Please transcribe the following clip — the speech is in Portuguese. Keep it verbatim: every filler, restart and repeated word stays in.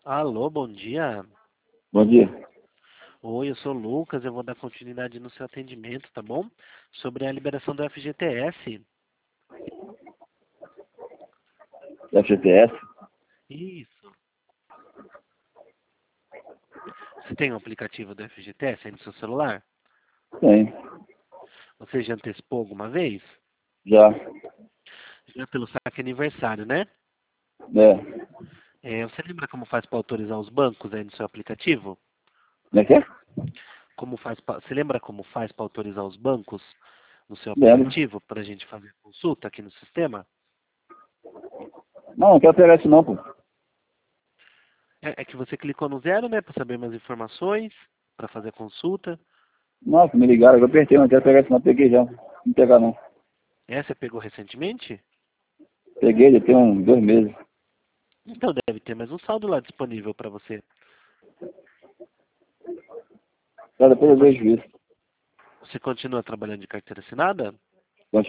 Alô, bom dia. Bom dia. Oi, eu sou o Lucas, eu vou dar continuidade no seu atendimento, tá bom? Sobre a liberação do F G T S. F G T S? Isso. Você tem o aplicativo do F G T S aí no seu celular? Tem. Você já antecipou alguma vez? Já. Já pelo saque aniversário, né? É. É, você lembra como faz para autorizar os bancos aí no seu aplicativo? Como é que é? Como faz pra, você lembra como faz para autorizar os bancos no seu Lembro. aplicativo para a gente fazer consulta aqui no sistema? Não, não quero pegar isso não, pô. É, é que você clicou no zero, né, para saber mais informações, para fazer a consulta. Nossa, me ligaram, eu apertei, não quero pegar isso não, peguei já. Não pegar não. É, você pegou recentemente? Peguei, já tem uns dois meses. Então deve ter mais um saldo lá disponível para você. Só depois Você, eu con- vejo isso. você continua trabalhando de carteira assinada?